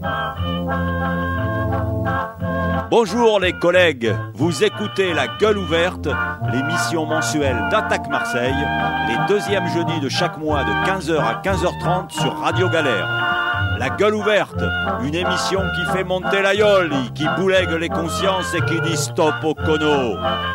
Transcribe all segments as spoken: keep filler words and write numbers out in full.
Bonjour les collègues, vous écoutez La Gueule Ouverte, l'émission mensuelle d'Attaque Marseille, les deuxièmes jeudis de chaque mois de quinze heures à quinze heures trente sur Radio Galère. La Gueule Ouverte, une émission qui fait monter la yole, qui boulègue les consciences et qui dit stop au cono.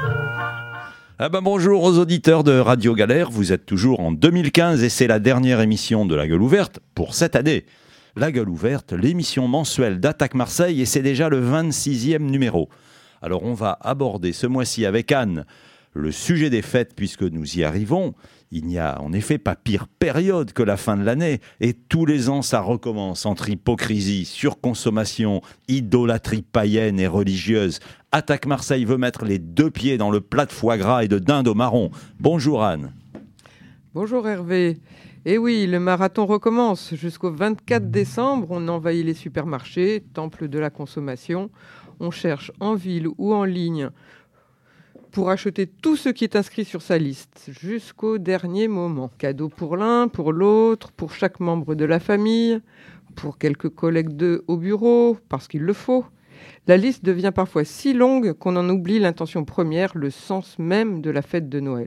Ah ben bonjour aux auditeurs de Radio Galère, vous êtes toujours en deux mille quinze et c'est la dernière émission de La Gueule Ouverte pour cette année. La Gueule Ouverte, l'émission mensuelle d'Attaque Marseille et c'est déjà le vingt-sixième numéro. Alors on va aborder ce mois-ci avec Anne le sujet des fêtes puisque nous y arrivons. Il n'y a en effet pas pire période que la fin de l'année et tous les ans ça recommence entre hypocrisie, surconsommation, idolâtrie païenne et religieuse. Attaque Marseille veut mettre les deux pieds dans le plat de foie gras et de dinde au marron. Bonjour Anne. Bonjour Hervé. Et oui, le marathon recommence. Jusqu'au vingt-quatre décembre, on envahit les supermarchés, temple de la consommation. On cherche en ville ou en ligne pour acheter tout ce qui est inscrit sur sa liste, jusqu'au dernier moment. Cadeaux pour l'un, pour l'autre, pour chaque membre de la famille, pour quelques collègues d'eux au bureau, parce qu'il le faut. La liste devient parfois si longue qu'on en oublie l'intention première, le sens même de la fête de Noël.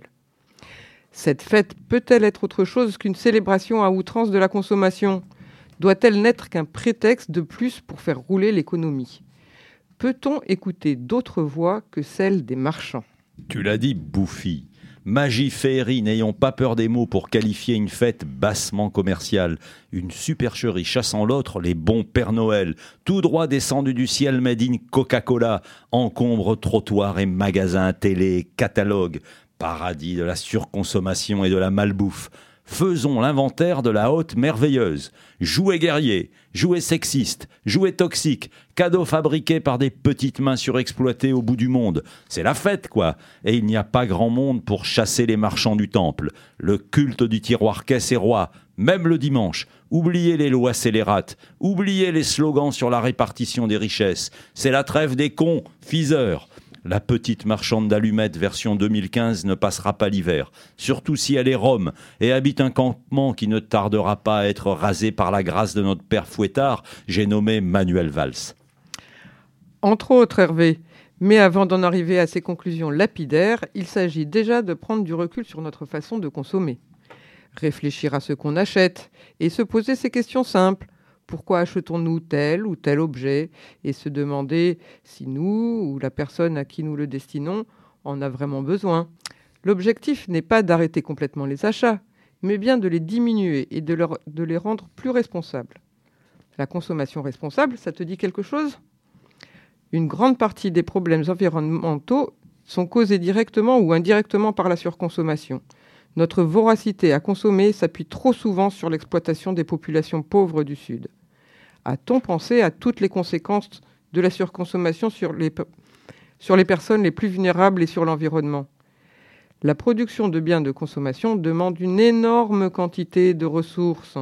Cette fête peut-elle être autre chose qu'une célébration à outrance de la consommation ? Doit-elle n'être qu'un prétexte de plus pour faire rouler l'économie ? Peut-on écouter d'autres voix que celles des marchands ? Tu l'as dit, bouffi. Magie, féerie, n'ayons pas peur des mots pour qualifier une fête bassement commerciale. Une supercherie chassant l'autre, les bons Père Noël, tout droit descendu du ciel made in Coca-Cola, encombre trottoirs et magasins, télé, catalogues. Paradis de la surconsommation et de la malbouffe. Faisons l'inventaire de la haute merveilleuse. Jouets guerriers, jouets sexistes, jouets toxiques, cadeaux fabriqués par des petites mains surexploitées au bout du monde. C'est la fête, quoi. Et il n'y a pas grand monde pour chasser les marchands du temple. Le culte du tiroir caisse est roi, même le dimanche. Oubliez les lois scélérates, oubliez les slogans sur la répartition des richesses. C'est la trêve des cons, fiseurs. La petite marchande d'allumettes version deux mille quinze ne passera pas l'hiver, surtout si elle est rome et habite un campement qui ne tardera pas à être rasé par la grâce de notre père fouettard, j'ai nommé Manuel Valls. Entre autres, Hervé. Mais avant d'en arriver à ces conclusions lapidaires, il s'agit déjà de prendre du recul sur notre façon de consommer. Réfléchir à ce qu'on achète et se poser ces questions simples. Pourquoi achetons-nous tel ou tel objet ? Et se demander si nous ou la personne à qui nous le destinons en a vraiment besoin. L'objectif n'est pas d'arrêter complètement les achats, mais bien de les diminuer et de, leur, de les rendre plus responsables. La consommation responsable, ça te dit quelque chose ? Une grande partie des problèmes environnementaux sont causés directement ou indirectement par la surconsommation. Notre voracité à consommer s'appuie trop souvent sur l'exploitation des populations pauvres du Sud. A-t-on pensé à toutes les conséquences de la surconsommation sur les, sur les personnes les plus vulnérables et sur l'environnement ? La production de biens de consommation demande une énorme quantité de ressources.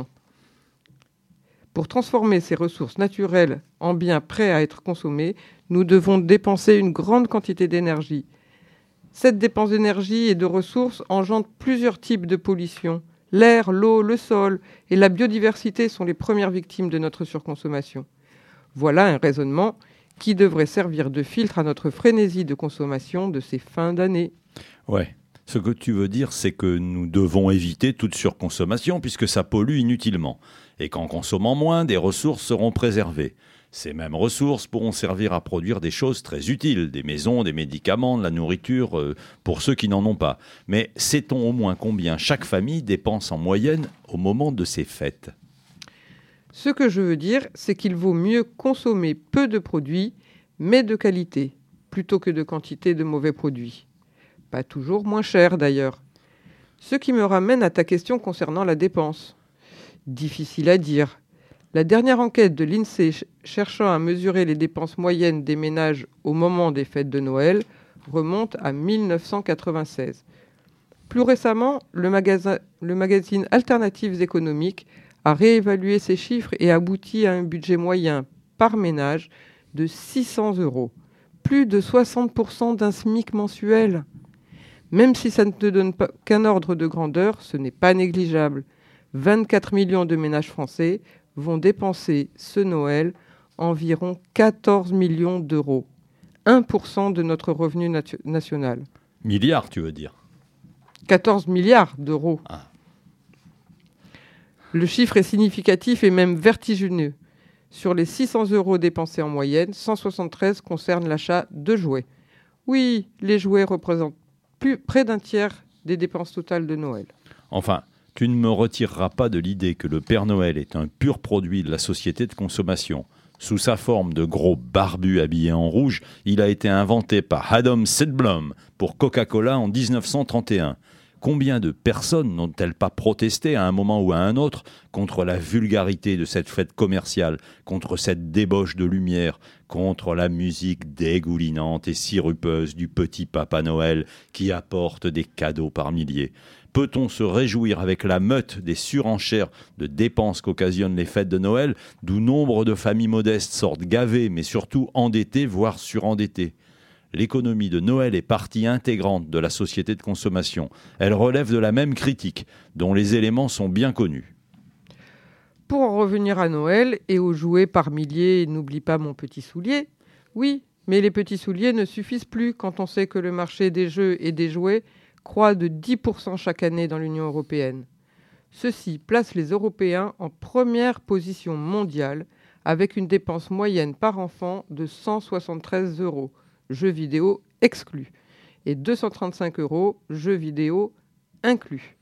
Pour transformer ces ressources naturelles en biens prêts à être consommés, nous devons dépenser une grande quantité d'énergie. Cette dépense d'énergie et de ressources engendre plusieurs types de pollution. L'air, l'eau, le sol et la biodiversité sont les premières victimes de notre surconsommation. Voilà un raisonnement qui devrait servir de filtre à notre frénésie de consommation de ces fins d'année. Ouais, ce que tu veux dire, c'est que nous devons éviter toute surconsommation puisque ça pollue inutilement. Et qu'en consommant moins, des ressources seront préservées. Ces mêmes ressources pourront servir à produire des choses très utiles, des maisons, des médicaments, de la nourriture, euh, pour ceux qui n'en ont pas. Mais sait-on au moins combien chaque famille dépense en moyenne au moment de ces fêtes ? Ce que je veux dire, c'est qu'il vaut mieux consommer peu de produits, mais de qualité, plutôt que de quantité de mauvais produits. Pas toujours moins cher d'ailleurs. Ce qui me ramène à ta question concernant la dépense. Difficile à dire. La dernière enquête de l'INSEE cherchant à mesurer les dépenses moyennes des ménages au moment des fêtes de Noël remonte à mille neuf cent quatre-vingt-seize. Plus récemment, le, magasin, le magazine Alternatives économiques a réévalué ces chiffres et abouti à un budget moyen par ménage de six cents euros, plus de soixante pour cent d'un SMIC mensuel. Même si ça ne te donne pas qu'un ordre de grandeur, ce n'est pas négligeable. vingt-quatre millions de ménages français vont dépenser ce Noël environ quatorze millions d'euros, un pour cent de notre revenu natu- national. Milliards, tu veux dire? quatorze milliards d'euros. Ah. Le chiffre est significatif et même vertigineux. Sur les six cents euros dépensés en moyenne, cent soixante-treize concernent l'achat de jouets. Oui, les jouets représentent plus, près d'un tiers des dépenses totales de Noël. Enfin, tu ne me retireras pas de l'idée que le Père Noël est un pur produit de la société de consommation. Sous sa forme de gros barbu habillé en rouge, il a été inventé par Adam Sedblom pour Coca-Cola en dix-neuf cent trente et un. Combien de personnes n'ont-elles pas protesté à un moment ou à un autre contre la vulgarité de cette fête commerciale, contre cette débauche de lumière, contre la musique dégoulinante et sirupeuse du petit Papa Noël qui apporte des cadeaux par milliers? Peut-on se réjouir avec la meute des surenchères de dépenses qu'occasionnent les fêtes de Noël, d'où nombre de familles modestes sortent gavées, mais surtout endettées, voire surendettées? L'économie de Noël est partie intégrante de la société de consommation. Elle relève de la même critique, dont les éléments sont bien connus. Pour en revenir à Noël et aux jouets par milliers, n'oublie pas mon petit soulier. Oui, mais les petits souliers ne suffisent plus quand on sait que le marché des jeux et des jouets croît de dix pour cent chaque année dans l'Union européenne. Ceci place les Européens en première position mondiale avec une dépense moyenne par enfant de cent soixante-treize euros, jeux vidéo exclus, et deux cent trente-cinq euros, jeux vidéo inclus.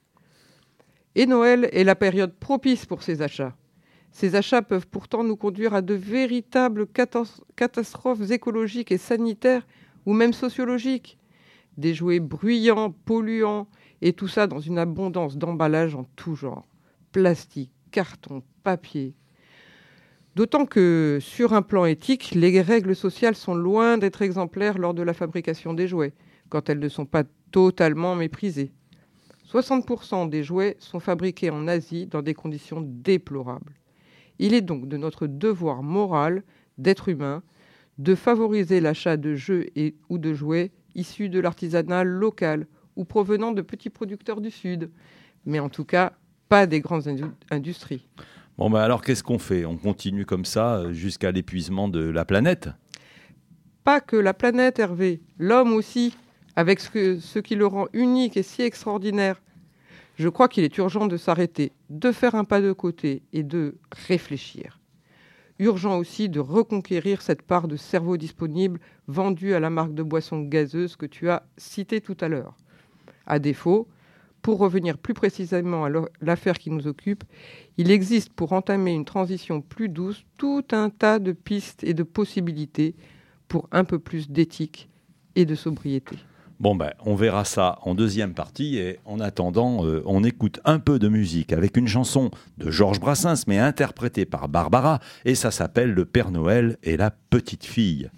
Et Noël est la période propice pour ces achats. Ces achats peuvent pourtant nous conduire à de véritables catastrophes écologiques et sanitaires ou même sociologiques. Des jouets bruyants, polluants, et tout ça dans une abondance d'emballages en tout genre. Plastique, carton, papier. D'autant que, sur un plan éthique, les règles sociales sont loin d'être exemplaires lors de la fabrication des jouets, quand elles ne sont pas totalement méprisées. soixante pour cent des jouets sont fabriqués en Asie dans des conditions déplorables. Il est donc de notre devoir moral d'être humain de favoriser l'achat de jeux et, ou de jouets issus de l'artisanat local ou provenant de petits producteurs du Sud, mais en tout cas pas des grandes indu- industries. Bon ben alors qu'est-ce qu'on fait? On continue comme ça jusqu'à l'épuisement de la planète? Pas que la planète, Hervé, l'homme aussi, avec ce, que, ce qui le rend unique et si extraordinaire. Je crois qu'il est urgent de s'arrêter, de faire un pas de côté et de réfléchir. Urgent aussi de reconquérir cette part de cerveau disponible vendue à la marque de boissons gazeuses que tu as citée tout à l'heure. À défaut, pour revenir plus précisément à l'affaire qui nous occupe, il existe pour entamer une transition plus douce tout un tas de pistes et de possibilités pour un peu plus d'éthique et de sobriété. Bon ben, on verra ça en deuxième partie et en attendant, euh, on écoute un peu de musique avec une chanson de Georges Brassens mais interprétée par Barbara et ça s'appelle Le Père Noël et la petite fille.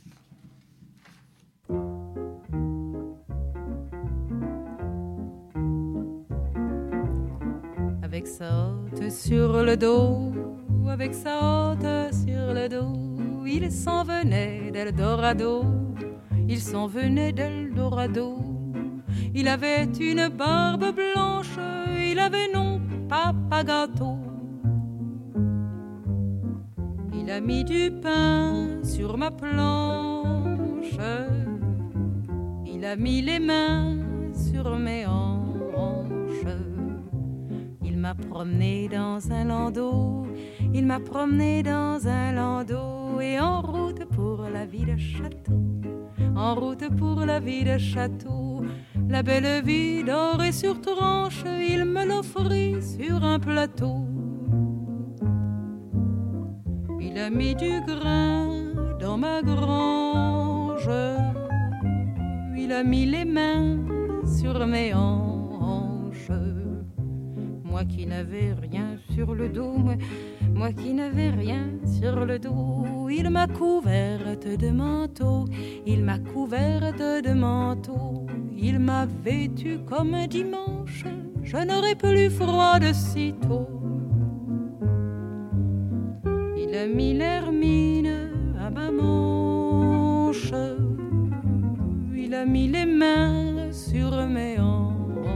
Avec sa hotte sur le dos, avec sa hotte sur le dos, il s'en venait d'Eldorado. Il s'en venait d'Eldorado. Il avait une barbe blanche, il avait non papa gâteau. Il a mis du pain sur ma planche, il a mis les mains sur mes hanches. Il m'a promené dans un landau, il m'a promené dans un landau, et en route pour la ville château. En route pour la ville château, la belle vie dorée sur tranche, il me l'offrit sur un plateau. Il a mis du grain dans ma grange, il a mis les mains sur mes hanches. Moi qui n'avais rien sur le dos, moi, moi qui n'avais rien sur le dos, il m'a couverte de manteau, il m'a couverte de manteau, il m'a vêtue comme un dimanche, je n'aurais plus froid de sitôt. Il a mis l'hermine à ma manche, il a mis les mains sur mes hanches.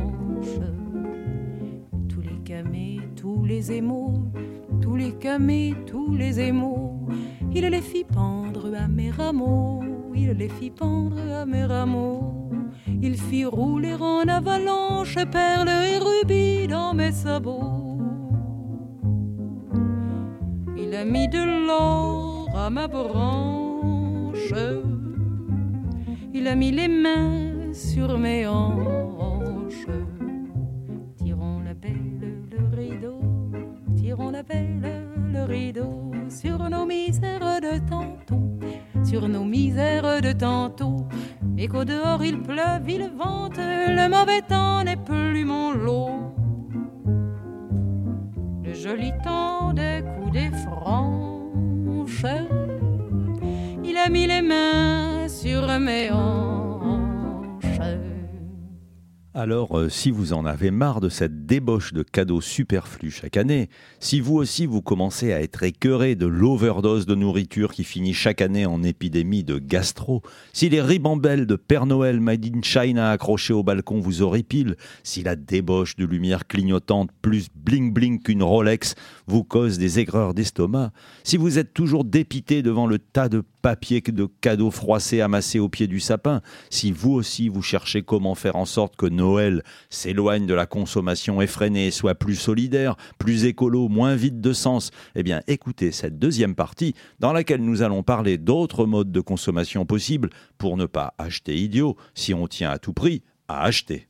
Tous les camés, tous les émaux, tous les camés, tous les émaux, il les fit pendre à mes rameaux, il les fit pendre à mes rameaux. Il fit rouler en avalanche perles et rubis dans mes sabots. Il a mis de l'or à ma branche, il a mis les mains sur mes hanches. Tirons la belle le rideau, tirons la belle le rideau sur nos misères de tantôt, sur nos misères de tantôt. Et qu'au dehors il pleuve, il vente, le mauvais temps n'est plus mon lot. Le joli temps des coups des franches, il a mis les mains sur mes hanches. Alors, euh, si vous en avez marre de cette débauche de cadeaux superflus chaque année, si vous aussi vous commencez à être écœuré de l'overdose de nourriture qui finit chaque année en épidémie de gastro, si les ribambelles de Père Noël Made in China accrochées au balcon vous horripilent, si la débauche de lumière clignotante plus bling-bling qu'une Rolex vous cause des aigreurs d'estomac, si vous êtes toujours dépité devant le tas de papier de cadeaux froissés amassés au pied du sapin, si vous aussi vous cherchez comment faire en sorte que Noël s'éloigne de la consommation effrénée, soit plus solidaire, plus écolo, moins vide de sens, eh bien écoutez cette deuxième partie dans laquelle nous allons parler d'autres modes de consommation possibles pour ne pas acheter idiot si on tient à tout prix à acheter.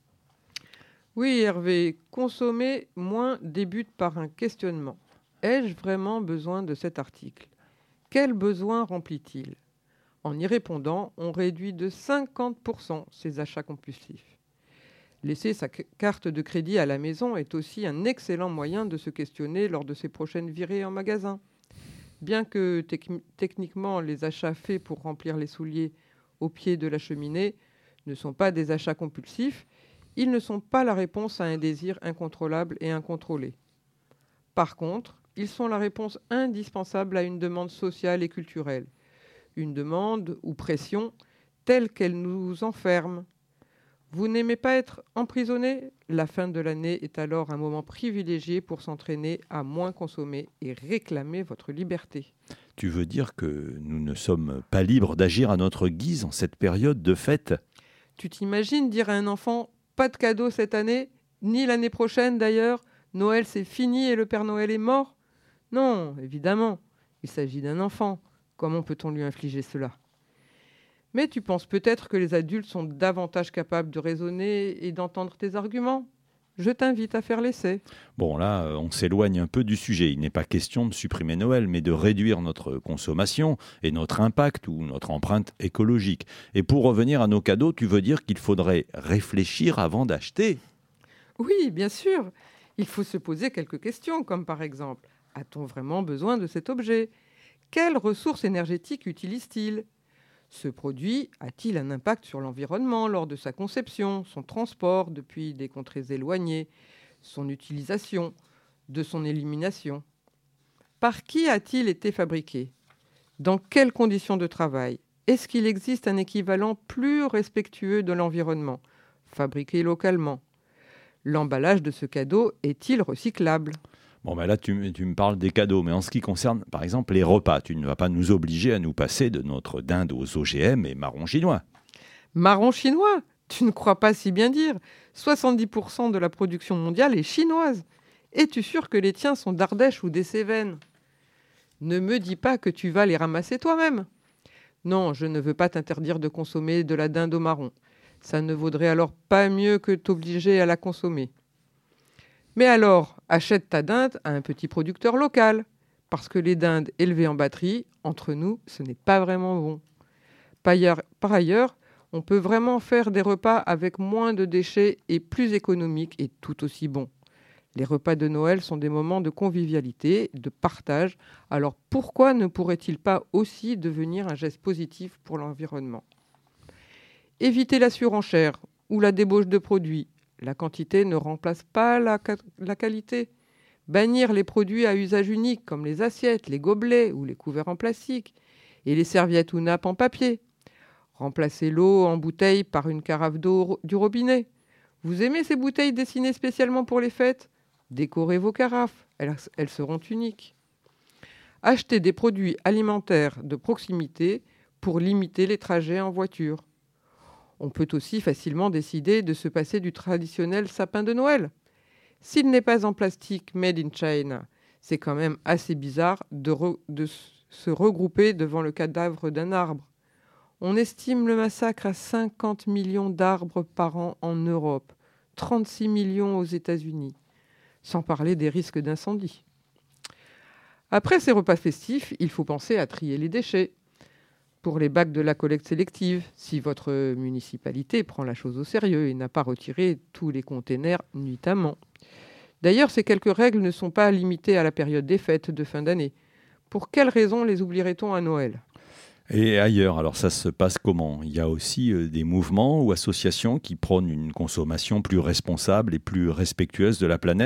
Oui Hervé, consommer moins débute par un questionnement. Ai-je vraiment besoin de cet article ? Quel besoin remplit-il ? En y répondant, on réduit de cinquante pour cent ses achats compulsifs. Laisser sa carte de crédit à la maison est aussi un excellent moyen de se questionner lors de ses prochaines virées en magasin. Bien que tec- techniquement les achats faits pour remplir les souliers au pied de la cheminée ne sont pas des achats compulsifs, ils ne sont pas la réponse à un désir incontrôlable et incontrôlé. Par contre, ils sont la réponse indispensable à une demande sociale et culturelle, une demande ou pression telle qu'elle nous enferme. Vous n'aimez pas être emprisonné ? La fin de l'année est alors un moment privilégié pour s'entraîner à moins consommer et réclamer votre liberté. Tu veux dire que nous ne sommes pas libres d'agir à notre guise en cette période de fête ? Tu t'imagines dire à un enfant « pas de cadeau cette année, ni l'année prochaine d'ailleurs, Noël c'est fini et le Père Noël est mort ?» Non, évidemment, il s'agit d'un enfant. Comment peut-on lui infliger cela ? Mais tu penses peut-être que les adultes sont davantage capables de raisonner et d'entendre tes arguments ? Je t'invite à faire l'essai. Bon, là, on s'éloigne un peu du sujet. Il n'est pas question de supprimer Noël, mais de réduire notre consommation et notre impact ou notre empreinte écologique. Et pour revenir à nos cadeaux, tu veux dire qu'il faudrait réfléchir avant d'acheter ? Oui, bien sûr. Il faut se poser quelques questions, comme par exemple, a-t-on vraiment besoin de cet objet ? Quelles ressources énergétiques utilise-t-il ? Ce produit a-t-il un impact sur l'environnement lors de sa conception, son transport depuis des contrées éloignées, son utilisation, de son élimination ? Par qui a-t-il été fabriqué ? Dans quelles conditions de travail ? Est-ce qu'il existe un équivalent plus respectueux de l'environnement, fabriqué localement ? L'emballage de ce cadeau est-il recyclable ? Bon, ben là, tu, tu me parles des cadeaux, mais en ce qui concerne, par exemple, les repas, tu ne vas pas nous obliger à nous passer de notre dinde aux O G M et marron chinois. Marron chinois ? Tu ne crois pas si bien dire. soixante-dix pour cent de la production mondiale est chinoise. Es-tu sûr que les tiens sont d'Ardèche ou des Cévennes ? Ne me dis pas que tu vas les ramasser toi-même. Non, je ne veux pas t'interdire de consommer de la dinde au marron. Ça ne vaudrait alors pas mieux que t'obliger à la consommer. Mais alors, achète ta dinde à un petit producteur local, parce que les dindes élevées en batterie, entre nous, ce n'est pas vraiment bon. Par ailleurs, on peut vraiment faire des repas avec moins de déchets et plus économiques et tout aussi bons. Les repas de Noël sont des moments de convivialité, de partage, alors pourquoi ne pourrait-il pas aussi devenir un geste positif pour l'environnement ? Éviter la surenchère ou la débauche de produits. La quantité ne remplace pas la, la qualité. Bannir les produits à usage unique comme les assiettes, les gobelets ou les couverts en plastique et les serviettes ou nappes en papier. Remplacer l'eau en bouteille par une carafe d'eau du robinet. Vous aimez ces bouteilles dessinées spécialement pour les fêtes ? Décorez vos carafes, elles, elles seront uniques. Acheter des produits alimentaires de proximité pour limiter les trajets en voiture. On peut aussi facilement décider de se passer du traditionnel sapin de Noël. S'il n'est pas en plastique made in China, c'est quand même assez bizarre de, re- de se regrouper devant le cadavre d'un arbre. On estime le massacre à cinquante millions d'arbres par an en Europe, trente-six millions aux États-Unis, sans parler des risques d'incendie. Après ces repas festifs, il faut penser à trier les déchets. Pour les bacs de la collecte sélective, si votre municipalité prend la chose au sérieux et n'a pas retiré tous les containers nuitamment. D'ailleurs, ces quelques règles ne sont pas limitées à la période des fêtes de fin d'année. Pour quelles raisons les oublierait-on à Noël ? Et ailleurs, alors ça se passe comment ? Il y a aussi euh, des mouvements ou associations qui prônent une consommation plus responsable et plus respectueuse de la planète ?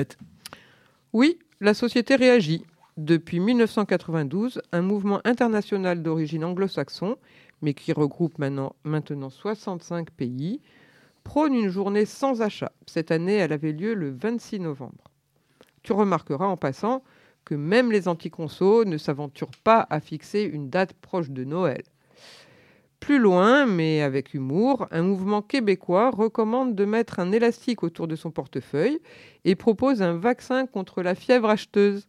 Oui, la société réagit. Depuis mille neuf cent quatre-vingt-douze, un mouvement international d'origine anglo-saxon, mais qui regroupe maintenant, maintenant soixante-cinq pays, prône une journée sans achat. Cette année, elle avait lieu le vingt-six novembre. Tu remarqueras en passant que même les anticonsos ne s'aventurent pas à fixer une date proche de Noël. Plus loin, mais avec humour, un mouvement québécois recommande de mettre un élastique autour de son portefeuille et propose un vaccin contre la fièvre acheteuse.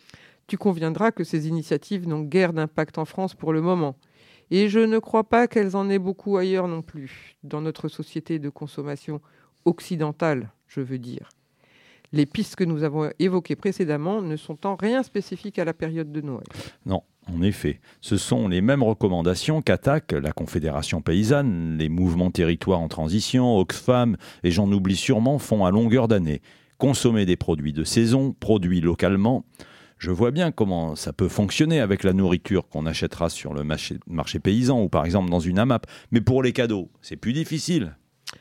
Tu conviendras que ces initiatives n'ont guère d'impact en France pour le moment. Et je ne crois pas qu'elles en aient beaucoup ailleurs non plus, dans notre société de consommation occidentale, je veux dire. Les pistes que nous avons évoquées précédemment ne sont en rien spécifiques à la période de Noël. Non, en effet. Ce sont les mêmes recommandations qu'attaquent la Confédération paysanne, les mouvements territoires en transition, Oxfam, et j'en oublie sûrement, font à longueur d'année. Consommer des produits de saison, produits localement. Je vois bien comment ça peut fonctionner avec la nourriture qu'on achètera sur le marché, marché paysan ou par exemple dans une AMAP. Mais pour les cadeaux, c'est plus difficile.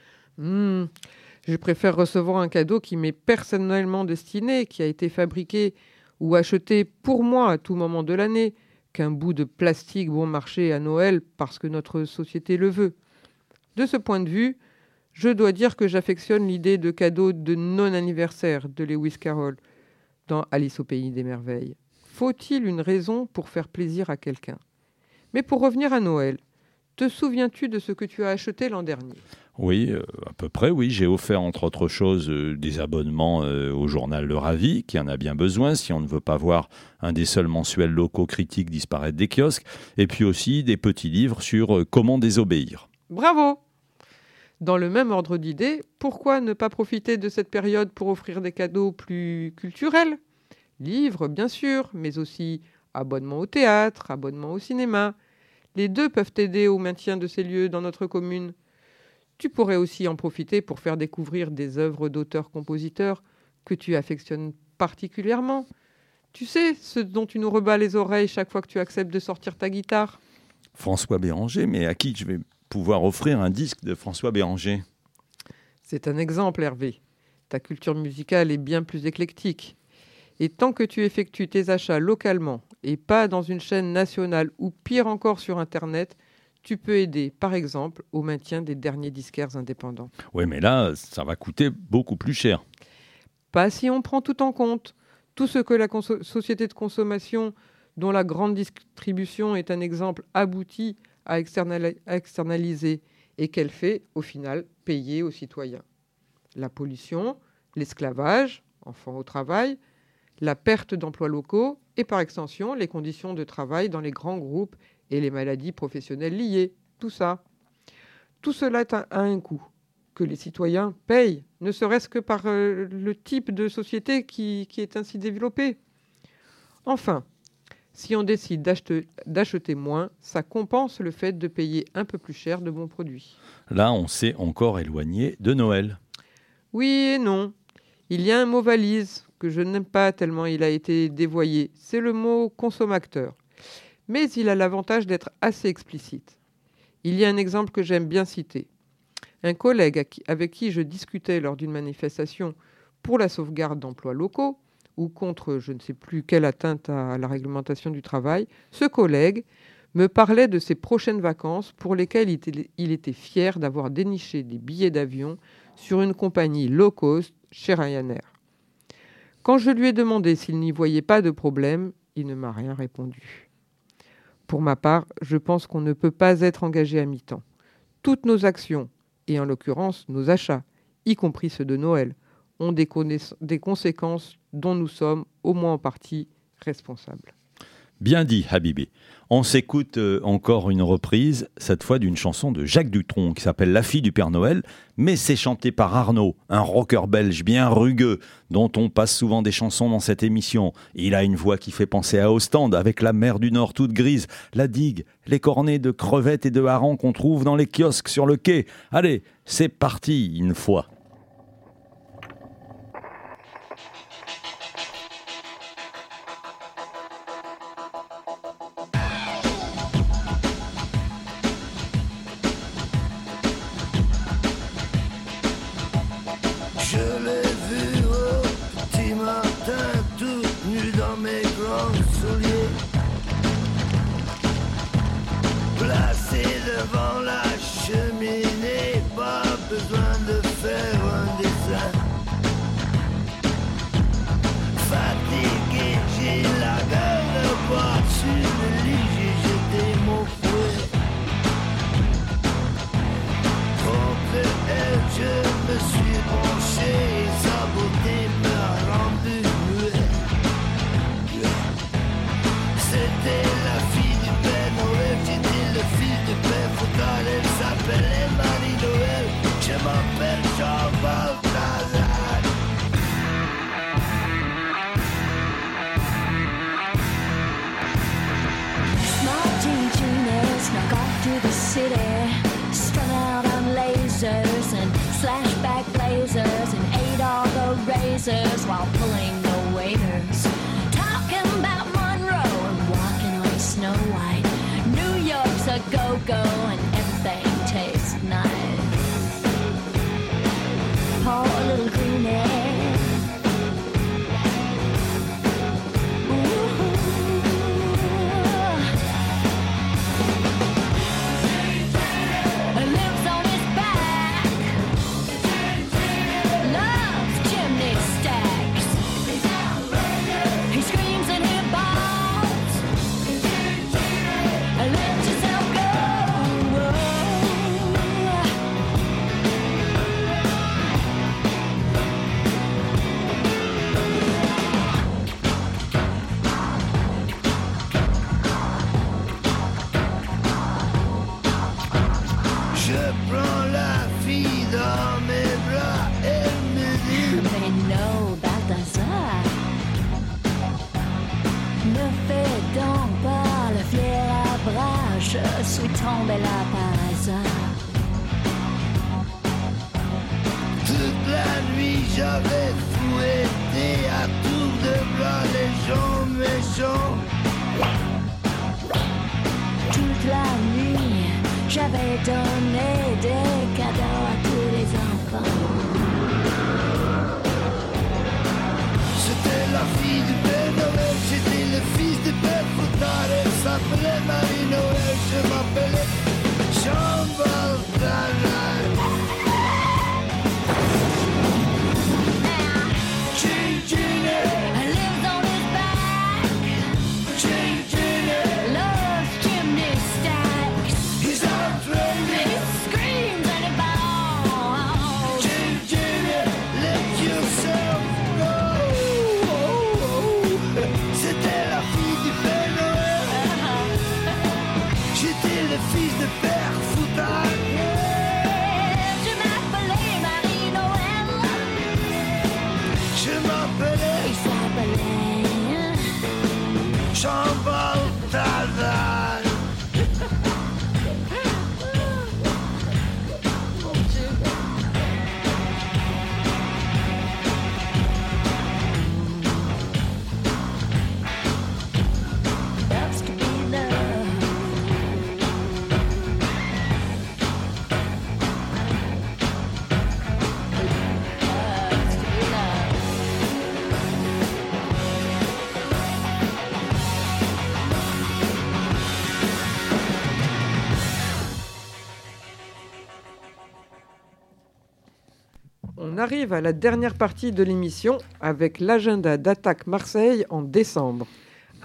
Mmh. Je préfère recevoir un cadeau qui m'est personnellement destiné, qui a été fabriqué ou acheté pour moi à tout moment de l'année, qu'un bout de plastique bon marché à Noël parce que notre société le veut. De ce point de vue, je dois dire que j'affectionne l'idée de cadeau de non-anniversaire de Lewis Carroll dans Alice au pays des merveilles. Faut-il une raison pour faire plaisir à quelqu'un ? Mais pour revenir à Noël, te souviens-tu de ce que tu as acheté l'an dernier ? Oui, euh, à peu près, oui. J'ai offert, entre autres choses, euh, des abonnements euh, au journal Le Ravi, qui en a bien besoin si on ne veut pas voir un des seuls mensuels locaux critiques disparaître des kiosques, et puis aussi des petits livres sur euh, comment désobéir. Bravo ! Dans le même ordre d'idées, pourquoi ne pas profiter de cette période pour offrir des cadeaux plus culturels ? Livres, bien sûr, mais aussi abonnement au théâtre, abonnement au cinéma. Les deux peuvent aider au maintien de ces lieux dans notre commune. Tu pourrais aussi en profiter pour faire découvrir des œuvres d'auteurs-compositeurs que tu affectionnes particulièrement. Tu sais, ceux dont tu nous rebats les oreilles chaque fois que tu acceptes de sortir ta guitare. François Béranger, mais à qui je vais pouvoir offrir un disque de François Béranger ? C'est un exemple, Hervé. Ta culture musicale est bien plus éclectique. Et tant que tu effectues tes achats localement et pas dans une chaîne nationale ou pire encore sur Internet, tu peux aider, par exemple, au maintien des derniers disquaires indépendants. Oui, mais là, ça va coûter beaucoup plus cher. Pas si on prend tout en compte. Tout ce que la cons- société de consommation, dont la grande distribution est un exemple abouti à, externali- à externaliser et qu'elle fait, au final, payer aux citoyens. La pollution, l'esclavage, enfants au travail, la perte d'emplois locaux et, par extension, les conditions de travail dans les grands groupes et les maladies professionnelles liées. Tout ça. Tout cela a un coût que les citoyens payent, ne serait-ce que par euh, le type de société qui, qui est ainsi développée. Enfin, si on décide d'acheter, d'acheter moins, ça compense le fait de payer un peu plus cher de bons produits. Là, on s'est encore éloigné de Noël. Oui et non. Il y a un mot valise que je n'aime pas tellement il a été dévoyé. C'est le mot consommateur. Mais il a l'avantage d'être assez explicite. Il y a un exemple que j'aime bien citer. Un collègue avec qui je discutais lors d'une manifestation pour la sauvegarde d'emplois locaux ou contre je ne sais plus quelle atteinte à la réglementation du travail, ce collègue me parlait de ses prochaines vacances pour lesquelles il était fier d'avoir déniché des billets d'avion sur une compagnie low cost chez Ryanair. Quand je lui ai demandé s'il n'y voyait pas de problème, Il ne m'a rien répondu. Pour ma part, je pense qu'on ne peut pas être engagé à mi-temps. Toutes nos actions, et en l'occurrence nos achats, y compris ceux de Noël, ont des, connaiss- des conséquences dont nous sommes, au moins en partie, responsables. Bien dit, Habibé. On s'écoute euh, encore une reprise, cette fois d'une chanson de Jacques Dutronc qui s'appelle La fille du Père Noël, mais c'est chanté par Arnaud, un rocker belge bien rugueux, dont on passe souvent des chansons dans cette émission. Il a une voix qui fait penser à Ostende, avec la mer du Nord toute grise, la digue, les cornets de crevettes et de harengs qu'on trouve dans les kiosques sur le quai. Allez, c'est parti une fois. Je l'ai vu au petit matin, tout nu dans mes grands souliers, placé devant la cheminée, pas besoin de faire un dessin. Fatigué, j'ai la gueule au bois sur le lit, j'ai jeté mon fouet. Contre elle, je me suis penché et sa beauté m'a rendu muet. C'était la fille du Père Noël, j'étais le fils du Père Foutal, elle s'appelait Marie Noël, je m'appelle Jean Balthazar. Small teen tuners snuck off to the city, strung out on lasers and slashback blazers, and ate all the razors while pulling the waiters. Talking about Monroe and walking like Snow White. New York's a go-go and everything tastes nice. Poor little greenie. Lives on his back, loves chimney stacks. He screams and he bawls, let yourself go. Je prends la fille dans mes bras, elle me dit Mais non, Balthazar, ne fais donc pas le fier à bras, je suis tombé là par hasard. toute la nuit j'avais fouetté à tour de bras les gens méchants. Toute la nuit, j'avais donné des cadeaux à tous les enfants. C'était la fille du Père Noël, j'étais le fils du Père Fouettard, elle s'appelait Marie Noël, je m'appelais Jean Balthazar. Ching Ching, Lives on his back, Ching Ching, loves chimney stacks. he's outrageous. He screams and he bawls. Ching Ching, let yourself go. C'était la fille du Père Noël, j'étais le fils de Père Fouettard. Je m'appelais Marie-Noël, Je m'appelais il s'appelait Jean Balthazar. Loves to be loved. Loves to be loved. On arrive à la dernière partie de l'émission avec l'agenda d'Attaque Marseille en décembre.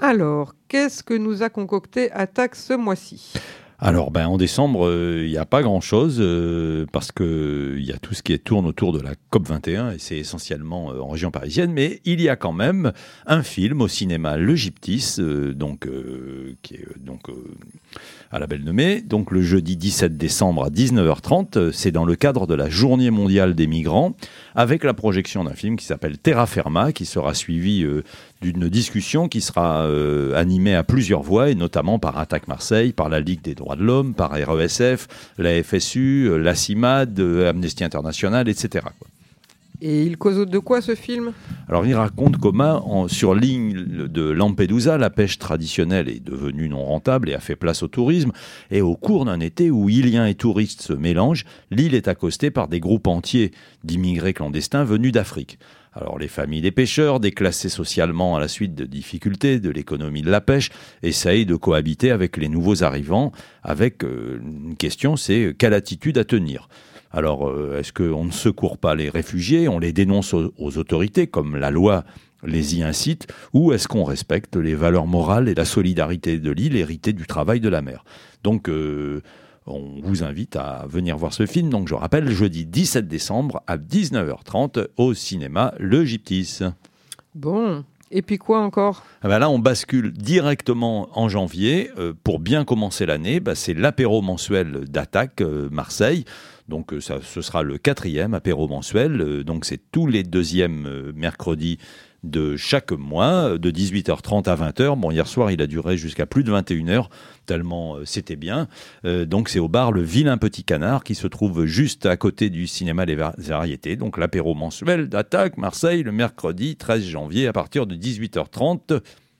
Alors, qu'est-ce que nous a concocté Attaque ce mois-ci ? Alors, ben, en décembre, il euh, n'y a pas grand-chose euh, parce qu'il y a tout ce qui tourne autour de la COP vingt et un et c'est essentiellement euh, en région parisienne, mais il y a quand même un film au cinéma Le Gyptis, euh, donc, euh, qui est donc, euh, à la Belle de Mai, donc le jeudi dix-sept décembre à dix-neuf heures trente. C'est dans le cadre de la Journée mondiale des migrants, avec la projection d'un film qui s'appelle Terra Firma, qui sera suivi euh, d'une discussion qui sera euh, animée à plusieurs voix, et notamment par Attaque Marseille, par la Ligue des droits de l'homme, par R E S F, la F S U, la CIMAD, Amnesty International, et cetera, quoi. Et il cause de quoi ce film ? Alors il raconte comment, en, sur l'île de Lampedusa, la pêche traditionnelle est devenue non rentable et a fait place au tourisme. Et au cours d'un été où Iliens et touristes se mélangent, l'île est accostée par des groupes entiers d'immigrés clandestins venus d'Afrique. Alors les familles des pêcheurs, déclassées socialement à la suite de difficultés de l'économie de la pêche, essayent de cohabiter avec les nouveaux arrivants, avec euh, une question, c'est quelle attitude à tenir ? Alors, euh, est-ce qu'on ne secourt pas les réfugiés, on les dénonce aux, aux autorités, comme la loi les y incite, ou est-ce qu'on respecte les valeurs morales et la solidarité de l'île héritée du travail de la mer ? Donc, euh, on vous invite à venir voir ce film. Donc, je rappelle, jeudi dix-sept décembre à dix-neuf heures trente au cinéma Le Gyptis. Bon, et puis quoi encore ? Ah ben là, on bascule directement en janvier. Euh, pour bien commencer l'année, bah, c'est l'apéro mensuel d'Attaque euh, Marseille. Donc ça, ce sera le quatrième apéro mensuel. Euh, donc c'est tous les deuxièmes euh, mercredis de chaque mois, de dix-huit heures trente à vingt heures. Bon, hier soir, il a duré jusqu'à plus de vingt et une heures, tellement euh, c'était bien. Euh, donc c'est au bar Le Vilain Petit Canard, qui se trouve juste à côté du cinéma Les Variétés. Donc l'apéro mensuel d'Attaque Marseille, le mercredi treize janvier, à partir de dix-huit heures trente.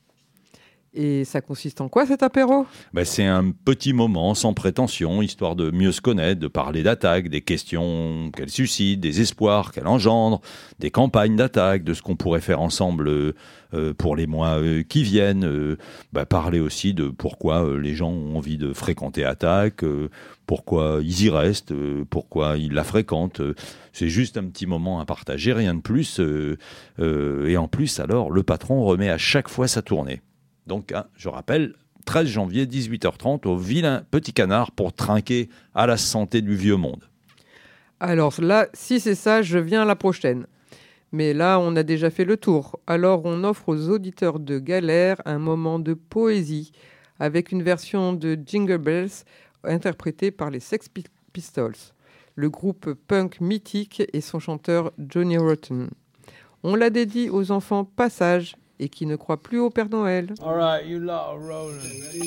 Et ça consiste en quoi cet apéro ? Ben, c'est un petit moment sans prétention, histoire de mieux se connaître, de parler d'Attaque, des questions qu'elle suscite, des espoirs qu'elle engendre, des campagnes d'Attaque, de ce qu'on pourrait faire ensemble euh, pour les mois euh, qui viennent. Euh, ben, parler aussi de pourquoi euh, les gens ont envie de fréquenter Attaque, euh, pourquoi ils y restent, euh, pourquoi ils la fréquentent. Euh, c'est juste un petit moment à partager, rien de plus. Euh, euh, et en plus, alors, le patron remet à chaque fois sa tournée. Donc, hein, je rappelle, treize janvier, dix-huit heures trente, au Vilain Petit Canard, pour trinquer à la santé du vieux monde. Alors là, si c'est ça, je viens la prochaine. Mais là, on a déjà fait le tour. Alors, on offre aux auditeurs de Galère un moment de poésie, avec une version de Jingle Bells interprétée par les Sex Pistols, le groupe punk mythique et son chanteur Johnny Rotten. On la dédie aux enfants Passage, et qui ne croit plus au Père Noël. All right, you lot are rolling. Ready?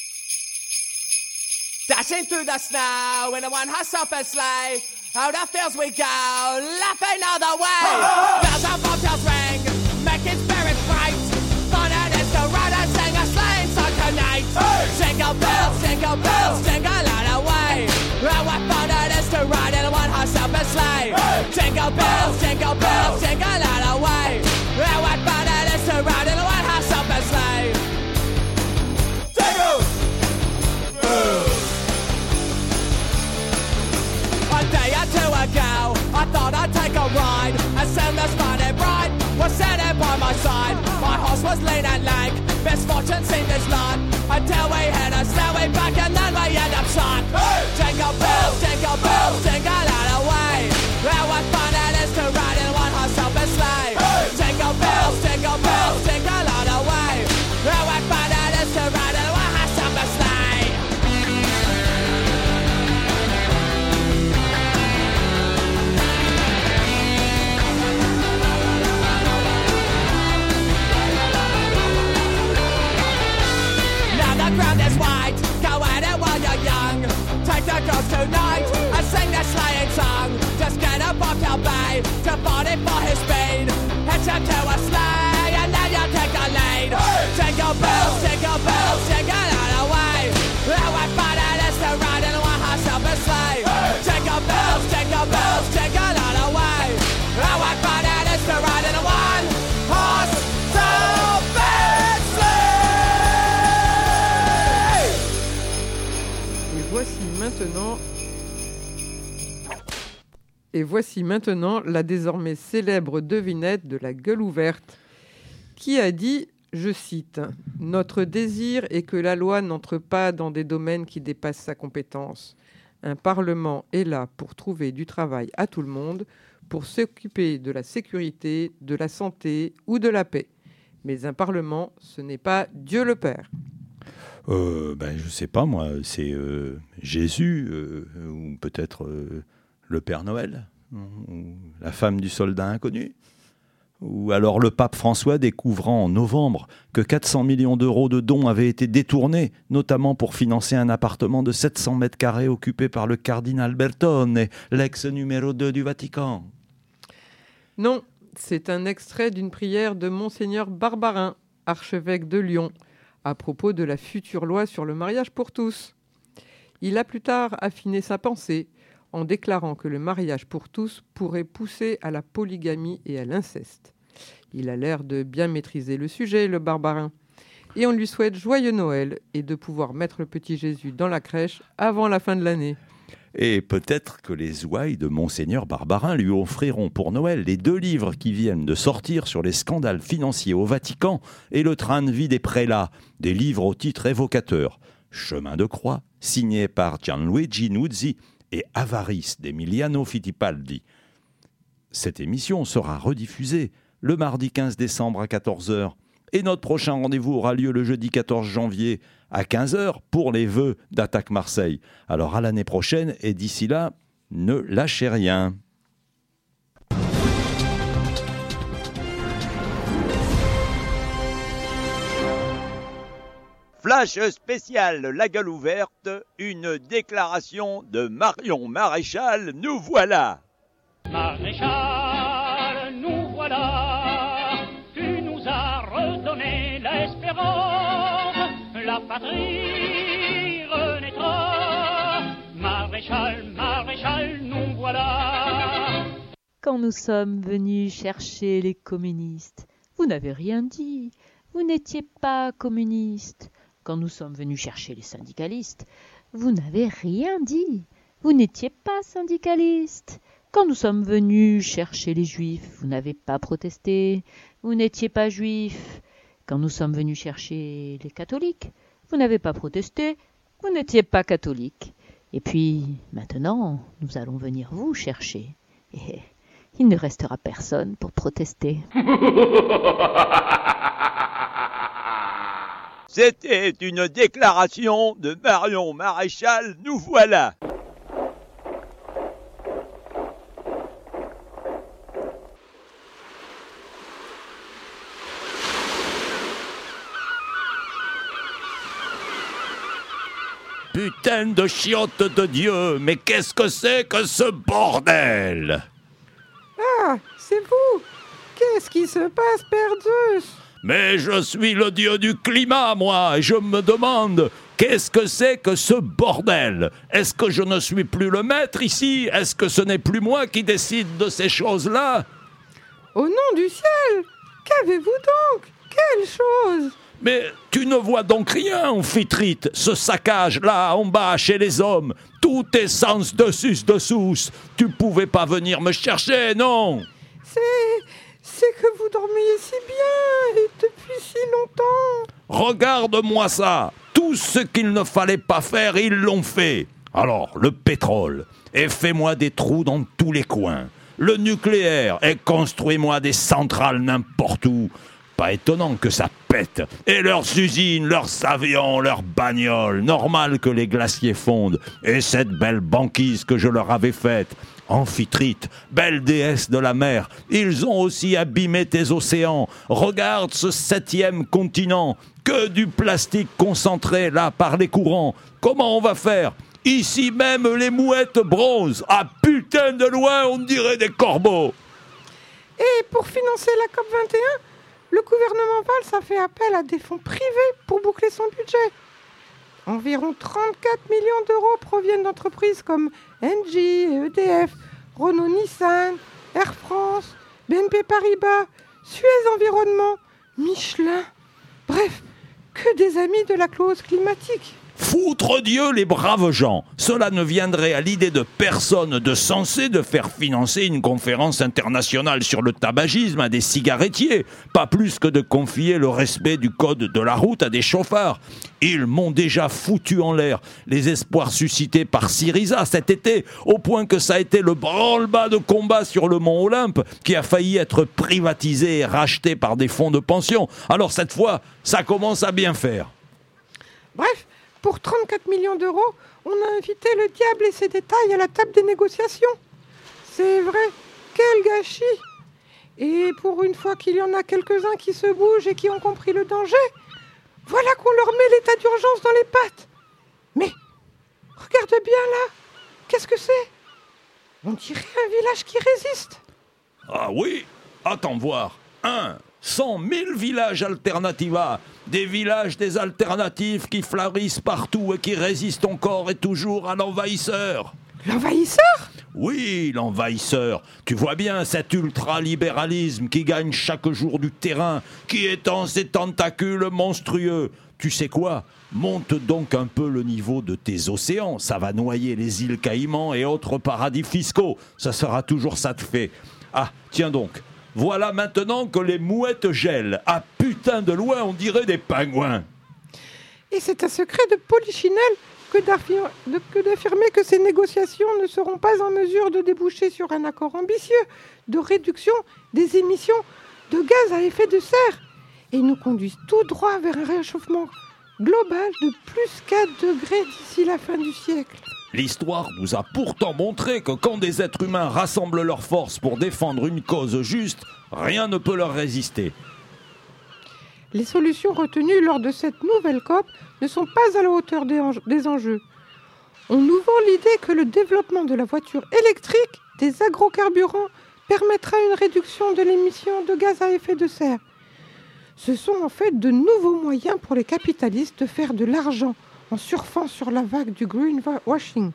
Dashing through the snow in a one-horse open sleigh. Oh, the fields we go, laughing all the way. Bells on bobtails ring, making spirits bright. Fun it is to ride and sing a sleighing song tonight. Hey! Jingle bells, jingle bells, jingle all the way. Oh, what fun it is to ride in a one-horse open sleigh. Hey! Jingle bells, jingle bells, jingle all the way. Oh, what fun it is to ride in a one-horse open sleigh. Jingle bells. A day or two ago, I thought I'd take a ride. As soon as Friday bright was sitting by my side. My horse was lean and lank, misfortune seemed his lot. Until we hit a snowy back and then we end up shot. Hey! Jingle bells, jingle bells, jingle all the way. Oh, what fun it is to ride in one horse open sleigh. Hey! Jingle bells, jingle bells, jingle all the way. Oh, what fun it is to ride in one horse open sleigh. The ground is white, go at it while you're young. Take the girls tonight and sing their sleighing song. Just get a bobtail bay to body for his speed. Hitch him to a sleigh and then you take the lead. Hey! Jingle bells, jingle bells, jingle all the way. Oh, what fun it is to ride in a one-horse open sleigh. Hey! Jingle bells, jingle bells, jingle all the way. Oh, what fun it is to ride in a one-horse open sleigh. Voici maintenant... Et voici maintenant la désormais célèbre devinette de la gueule ouverte. Qui a dit « Je cite, « Notre désir est que la loi n'entre pas dans des domaines qui dépassent sa compétence. Un Parlement est là pour trouver du travail à tout le monde, pour s'occuper de la sécurité, de la santé ou de la paix. Mais un Parlement, ce n'est pas Dieu le Père. » euh, ben, Je sais pas, moi, c'est euh, Jésus, euh, ou peut-être euh, le Père Noël, ou la femme du soldat inconnu. Ou alors le pape François découvrant en novembre que quatre cents millions d'euros de dons avaient été détournés, notamment pour financer un appartement de sept cents mètres carrés occupé par le cardinal Bertone, l'ex numéro deux du Vatican. Non, c'est un extrait d'une prière de Monseigneur Barbarin, archevêque de Lyon, à propos de la future loi sur le mariage pour tous. Il a plus tard affiné sa pensée en déclarant que le mariage pour tous pourrait pousser à la polygamie et à l'inceste. Il a l'air de bien maîtriser le sujet, le Barbarin. Et on lui souhaite joyeux Noël et de pouvoir mettre le petit Jésus dans la crèche avant la fin de l'année. Et peut-être que les ouailles de Monseigneur Barbarin lui offriront pour Noël les deux livres qui viennent de sortir sur les scandales financiers au Vatican et le train de vie des prélats, des livres au titre évocateur. Chemin de croix, signé par Gianluigi Nuzzi, et Avarice d'Emiliano Fittipaldi. Cette émission sera rediffusée le mardi quinze décembre à quatorze heures et notre prochain rendez-vous aura lieu le jeudi quatorze janvier à quinze heures pour les vœux d'Attaque Marseille. Alors à l'année prochaine et d'ici là, ne lâchez rien. Flash spécial La Gueule ouverte, une déclaration de Marion Maréchal, nous voilà. Maréchal, nous voilà, tu nous as redonné l'espérance, la patrie renaîtra. Maréchal, Maréchal, nous voilà. Quand nous sommes venus chercher les communistes, vous n'avez rien dit, vous n'étiez pas communiste. Quand nous sommes venus chercher les syndicalistes, vous n'avez rien dit. Vous n'étiez pas syndicaliste. Quand nous sommes venus chercher les juifs, vous n'avez pas protesté. Vous n'étiez pas juif. Quand nous sommes venus chercher les catholiques, vous n'avez pas protesté. Vous n'étiez pas catholique. Et puis, maintenant, nous allons venir vous chercher. Et il ne restera personne pour protester. C'était une déclaration de Marion Maréchal, nous voilà. Putain de chiotte de Dieu, mais qu'est-ce que c'est que ce bordel? Ah, c'est vous! Qu'est-ce qui se passe, Père Zeus? Mais je suis le dieu du climat, moi, et je me demande, qu'est-ce que c'est que ce bordel? Est-ce que je ne suis plus le maître ici? Est-ce que ce n'est plus moi qui décide de ces choses-là? Au nom du ciel! Qu'avez-vous donc? Quelle chose? Mais tu ne vois donc rien, Amphitrite, ce saccage-là en bas chez les hommes, tout est sens dessus dessous. Tu pouvais pas venir me chercher, non? C'est... c'est que vous dormiez si bien et depuis si longtemps. Regarde-moi ça. Tout ce qu'il ne fallait pas faire, ils l'ont fait. Alors, le pétrole, et fais-moi des trous dans tous les coins. Le nucléaire, et construis-moi des centrales n'importe où. Pas étonnant que ça pète. Et leurs usines, leurs avions, leurs bagnoles. Normal que les glaciers fondent. Et cette belle banquise que je leur avais faite. Amphitrite, belle déesse de la mer, ils ont aussi abîmé tes océans. Regarde ce septième continent. Que du plastique concentré là par les courants. Comment on va faire? Ici même les mouettes bronzent. Ah putain de loin on dirait des corbeaux. Et pour financer la COP vingt et un, le gouvernement Valls a fait appel à des fonds privés pour boucler son budget. Environ trente-quatre millions d'euros proviennent d'entreprises comme Engie et E D F, Renault-Nissan, Air France, B N P Paribas, Suez Environnement, Michelin. Bref, que des amis de la clause climatique. Foutre Dieu les braves gens. Cela ne viendrait à l'idée de personne de sensé de faire financer une conférence internationale sur le tabagisme à des cigarettiers, pas plus que de confier le respect du code de la route à des chauffards. Ils m'ont déjà foutu en l'air les espoirs suscités par Syriza cet été, au point que ça a été le branle-bas de combat sur le mont Olympe, qui a failli être privatisé et racheté par des fonds de pension. Alors cette fois, ça commence à bien faire. Bref, pour trente-quatre millions d'euros, on a invité le diable et ses détails à la table des négociations. C'est vrai, quel gâchis! Et pour une fois qu'il y en a quelques-uns qui se bougent et qui ont compris le danger, voilà qu'on leur met l'état d'urgence dans les pattes. Mais, regarde bien là, qu'est-ce que c'est? On dirait un village qui résiste. Ah oui, attends voir. Un, cent mille villages alternativa. Des villages des alternatives qui fleurissent partout et qui résistent encore et toujours à l'envahisseur. L'envahisseur? Oui, l'envahisseur. Tu vois bien cet ultralibéralisme qui gagne chaque jour du terrain, qui étend ses tentacules monstrueux. Tu sais quoi? Monte donc un peu le niveau de tes océans. Ça va noyer les îles Caïmans et autres paradis fiscaux. Ça sera toujours ça de fait. Ah, tiens donc. Voilà maintenant que les mouettes gèlent. Ah putain, de loin, on dirait des pingouins. Et c'est un secret de Polichinelle que d'affir- de- que d'affirmer que ces négociations ne seront pas en mesure de déboucher sur un accord ambitieux de réduction des émissions de gaz à effet de serre et nous conduisent tout droit vers un réchauffement global de plus quatre degrés d'ici la fin du siècle. L'histoire nous a pourtant montré que quand des êtres humains rassemblent leurs forces pour défendre une cause juste, rien ne peut leur résister. Les solutions retenues lors de cette nouvelle COP ne sont pas à la hauteur des, enje- des enjeux. On nous vend l'idée que le développement de la voiture électrique, des agrocarburants, permettra une réduction de l'émission de gaz à effet de serre. Ce sont en fait de nouveaux moyens pour les capitalistes de faire de l'argent en surfant sur la vague du greenwashing.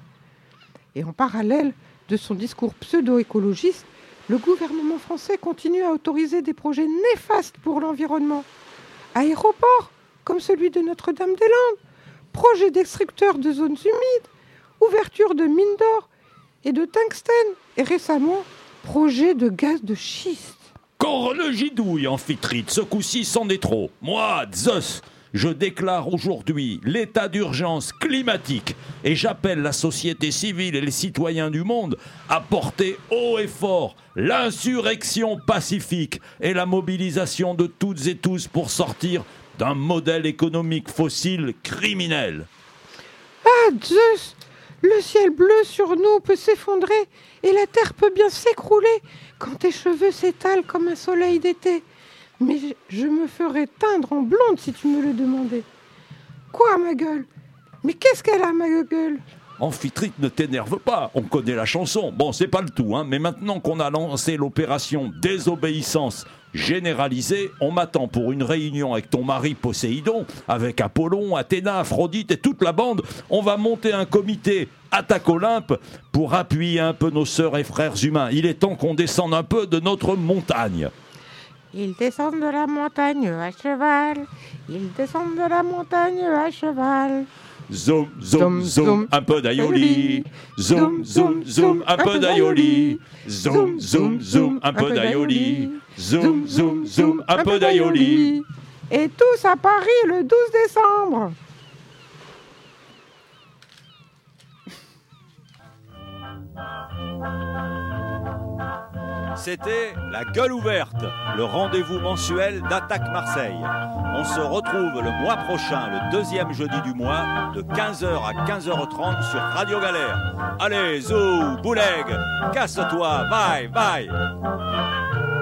Et en parallèle de son discours pseudo-écologiste, le gouvernement français continue à autoriser des projets néfastes pour l'environnement. Aéroports, comme celui de Notre-Dame-des-Landes, projets d'extracteurs de zones humides, ouverture de mines d'or et de tungstène, et récemment, projet de gaz de schiste. Corps le gidouille, Amphitrite, ce coup-ci c'en est trop. Moi, Zeus, je déclare aujourd'hui l'état d'urgence climatique et j'appelle la société civile et les citoyens du monde à porter haut et fort l'insurrection pacifique et la mobilisation de toutes et tous pour sortir d'un modèle économique fossile criminel. Ah, Zeus! Le ciel bleu sur nous peut s'effondrer et la terre peut bien s'écrouler quand tes cheveux s'étalent comme un soleil d'été. Mais je me ferais teindre en blonde si tu me le demandais. Quoi, ma gueule? Mais qu'est-ce qu'elle a, ma gueule? Amphitrite, ne t'énerve pas, on connaît la chanson. Bon, c'est pas le tout, hein, mais maintenant qu'on a lancé l'opération désobéissance généralisée, on m'attend pour une réunion avec ton mari Poséidon, avec Apollon, Athéna, Aphrodite et toute la bande. On va monter un comité Attaque Olympe pour appuyer un peu nos sœurs et frères humains. Il est temps qu'on descende un peu de notre montagne. Ils descendent de la montagne à cheval. Ils descendent de la montagne à cheval. Zoom, zoom, zoom, un peu d'aïoli. Zoom, zoom, zoom, un peu d'aïoli. Zoom, zoom, zoom, un peu d'aïoli. Zoom, zoom, zoom, un peu d'aïoli. Et tous à Paris le douze décembre. C'était La Gueule Ouverte, le rendez-vous mensuel d'Attaque Marseille. On se retrouve le mois prochain, le deuxième jeudi du mois, de quinze heures à quinze heures trente sur Radio Galère. Allez, zou, bouleg, casse-toi, bye, bye.